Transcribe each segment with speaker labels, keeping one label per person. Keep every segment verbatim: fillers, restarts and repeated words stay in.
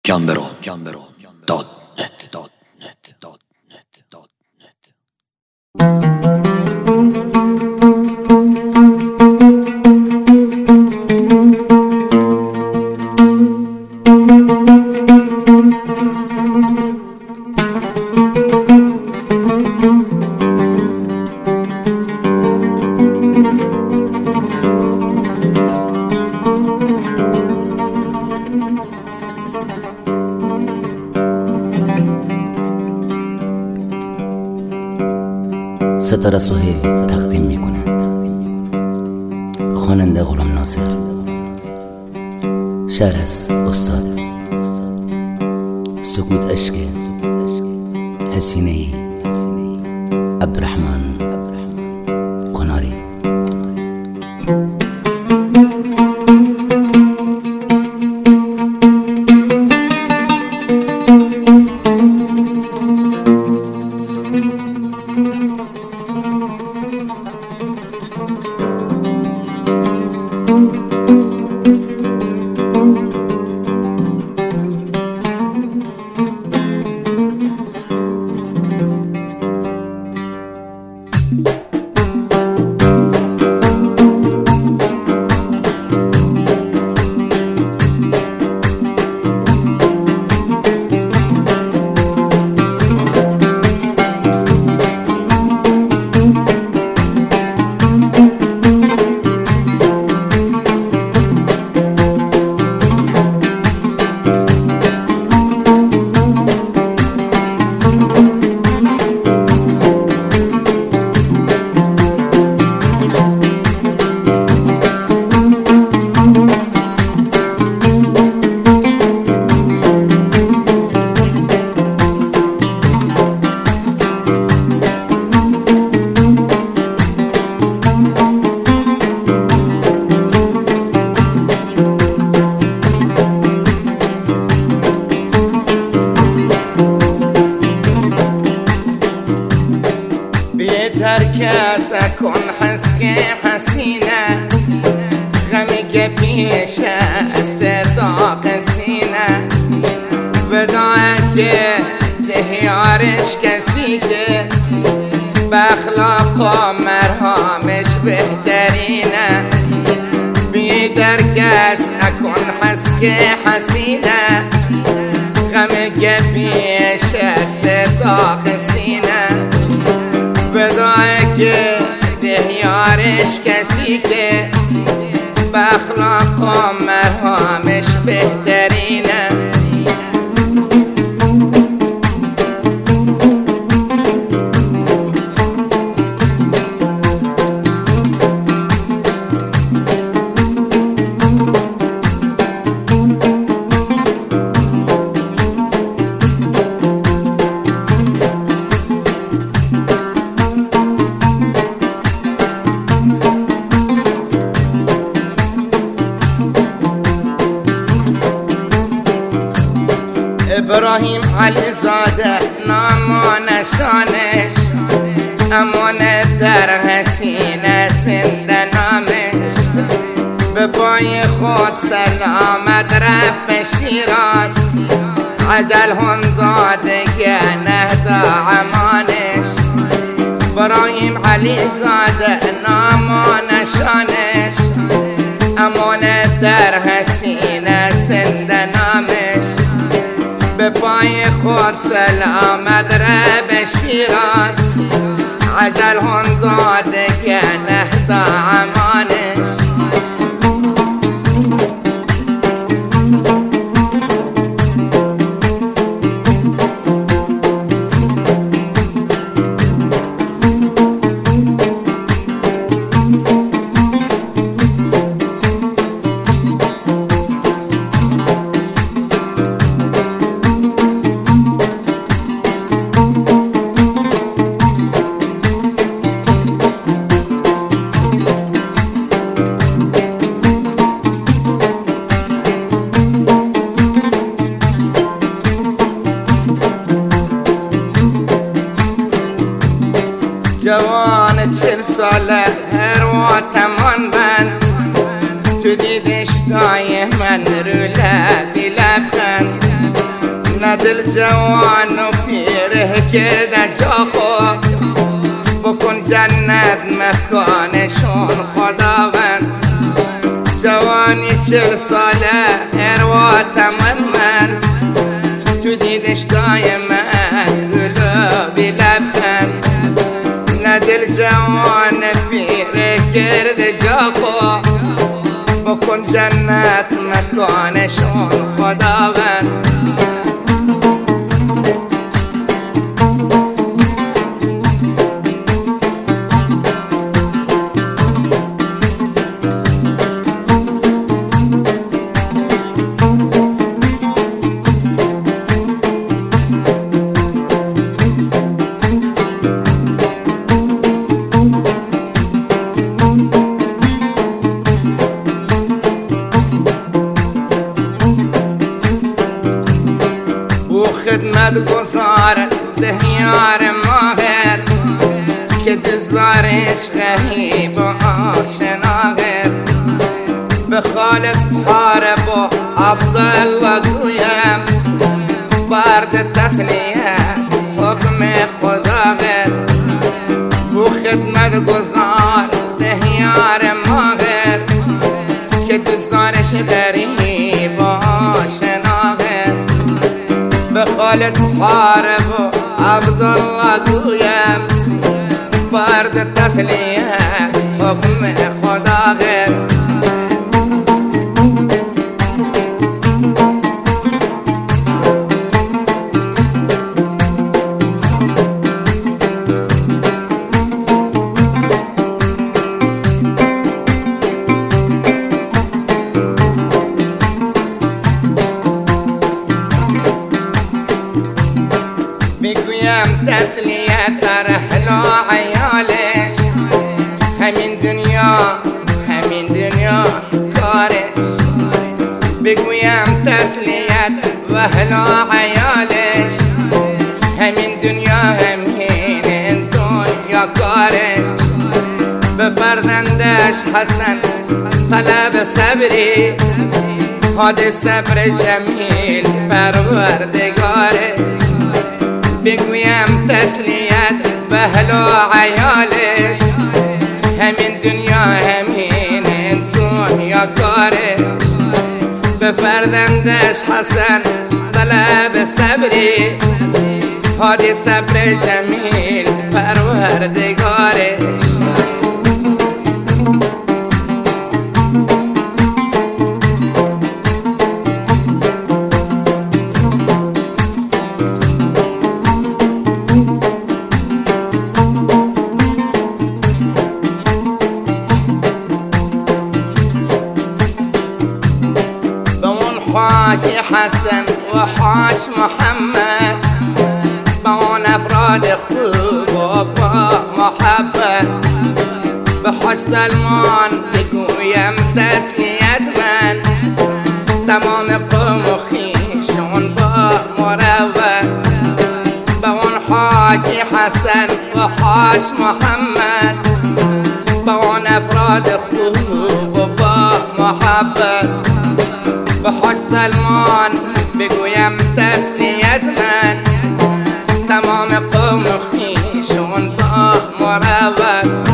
Speaker 1: گمبرو گمبرو دات نت دات نت دات نت دات نت.
Speaker 2: ستاره سهیل تقدیم می کند. خواننده غلام ناصر. شعر از استاد سکوت عشق حسینه عبدالرحمن کناری.
Speaker 3: ترکس کن حس که حسینه غمی که پیش است داغ سینه بداه که دهیارش کسی که به اخلاق و مرهامش بهترینه بی ترکس کن حس که حسینه غمی که پیش است داغ سینه بدای که دهیارش کسی که به اخلاق و مرهامش بهترینه ابراهیم علی زاده نام و نشانش امانت در حسینه زنده نامش به پای خود سلامت رفت به شیراز عجل هم داده که نهدا امانش ابراهیم علی زاده نام و نشانش امانت در حسینه زنده نامش به پای خود سلامت ره به شیراز عجل هم داده که نهدا امانش دل جوان و پیره کرده جا خود بکن جنت مکانشون خداوند جوانی چل ساله اروا تمرمند تو دیدش دایمن گلابی لبخند نه دل جوان پیره کرده جا خود بکن جنت مکانشون خداوند خدمت گذار دهیار ماهر که دزدارش غریب و آشناهر به خالق حارب و عبدالله گویم برد تسلیه حکم خداوند بو خدمت گذار دهیار ماهر که دزدارش غریب و آشناهر به خالد حارب و عبدالله گویم برد تسلیه حکم خداوند میگویم تسلیت در اهل و عیالش همین دنیا همین دنیا کارش بگویم تسلیت و اهل و عیالش همین دنیا همین دنیا کارش به فرزندش حسن طلب صبری حاد صبر جمیل پروردگارش بگویم تسلیت به اهل و عیالش همین دنیا همین دنیا کارش به فرزندش حسن طلب صبری حادی صبر جمیل پروردگارش حاجی حسن و حاج محمد با اون افراد خوب و با محبت به حاج سلمان بگویم تسلیت من تمام قوم و خویشون با مروت با اون حاجی حسن و حاج محمد با اون افراد خوب و با محبت به حاج سلمان بگویم تسلیت من تمام قوم خویشون با مروت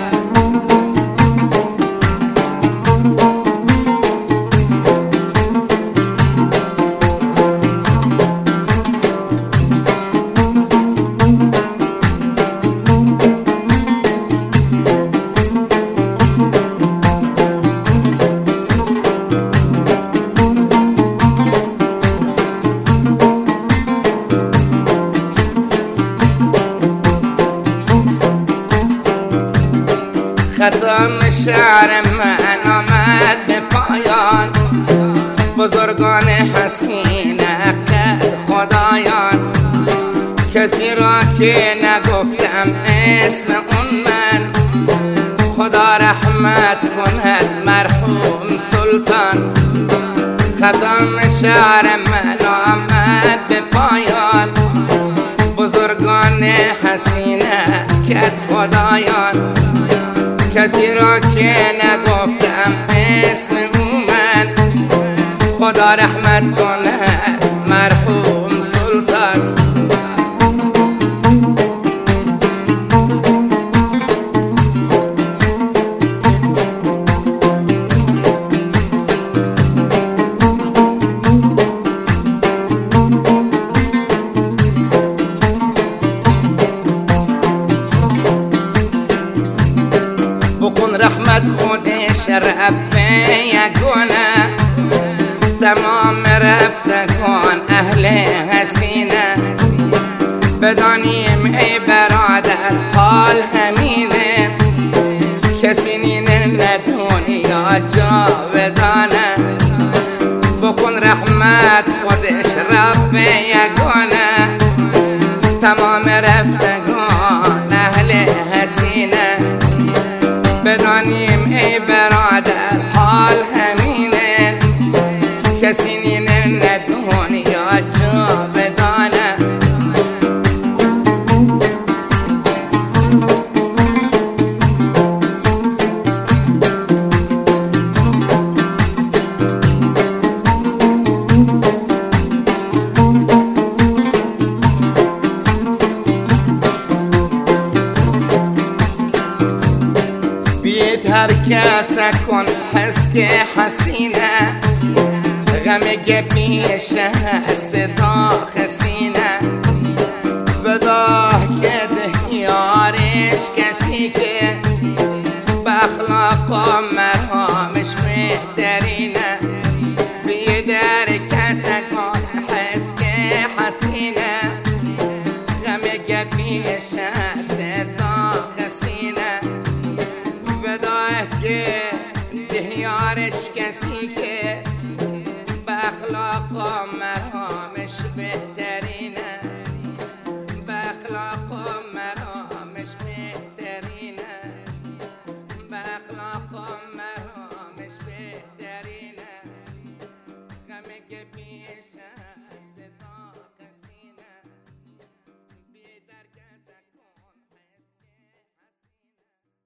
Speaker 3: ختم شعر من آمد به پایان بزرگان حسینه قد خدایان کسی را که نگفتم اسم اون من خدا رحمت کند مرحوم سلطان ختم شعر من آمد به پایان بزرگان حسینه قد خدایان کسی را که نگفتم اسم او من خدا رحمت کنه مرحوم بدانیم ای برادر حال همینه، کسی نینه دنیا جاودانه. بکن رحمت خودش رب یگانه، تمام رفتگان اهل حسینه. بدانیم ای برادر حال همینه، کسی نینه دنیا جاودانه. هر کس کن حس که حسینه، غم که پیش هست داخل سینه. بداه که دهیارش کسی که به اخلاق و مرامش بهترینه. بیدر کس کن حس که حسینه، غم که پیش هست داخل سینه. بداه که دهیارش کسی که به اخلاق و مرامش بهترینه، به اخلاق و مرامش بهترینه، به اخلاق و مرامش بهترینه. غمه که پیش هست داخل سینه، بیدر کس کن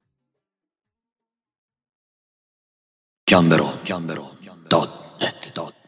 Speaker 1: Gambero, Gambero, dot net, dot